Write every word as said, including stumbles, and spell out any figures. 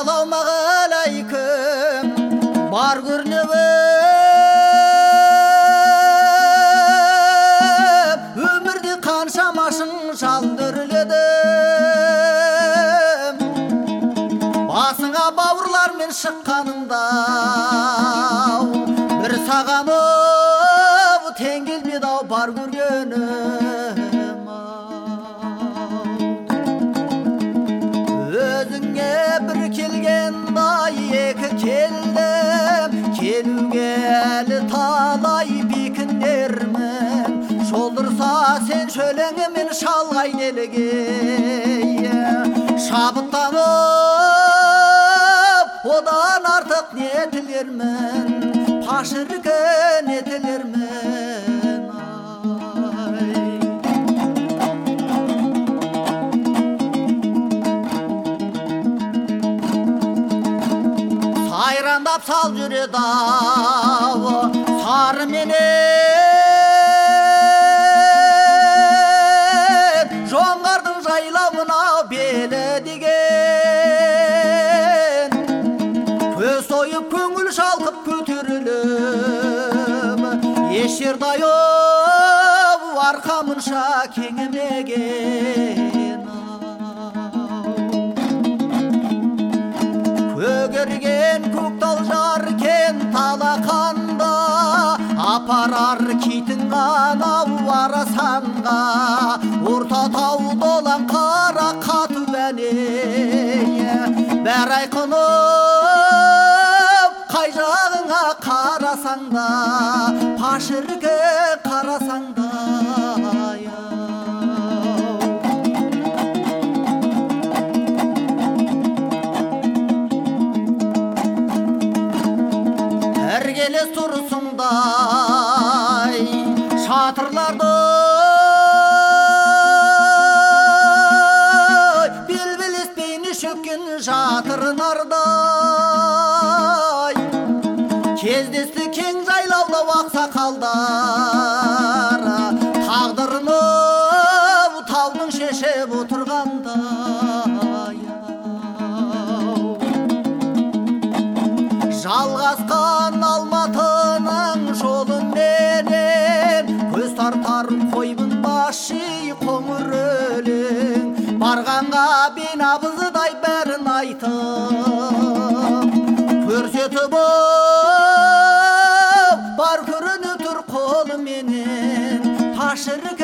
Ассалаумағалайкум, бар көрнеуіп, өмірде қанша машын жалдырыледім. Басыңа бауырлармен шыққаныңда, бір сағаны тең келмеді ау бар көргенім. Өзіңе бір келгендай екі келдім, келуге әлі талай бекінермін. Жолдырса сен шөлеңімен шалғай елге, шабыттанып одан артық не тілермін, пашыргын етілермін. Сайрандап сал жүреді ау сары менен, жоңғардың жайлауына белі деген. Көз ойып көңіл шалқып көтеріліп, еш жердайып арқамынша кеңімеген. Көгерген көктал жаркен талақанда, апарар китің анау арасанға. Орта тау долан қара қату әне, бәр айқынып қай жағыңа қарасаңда, пашырғы қарасаңда. Іргелес тұрысындай шатырларды белбелеспейін шөккен жатырнардай. Кездесті кең жайлауда ақсақалдар, тағдырыны таудың шешіп отырғандай. Жалғасқан Алматының жолын менен, көз тартар қойбын башы қоңыр өлең. Барғанға бен абызыдай бәрін айтып, көрсетіп бар көріні тұр қолы менен, пашырғы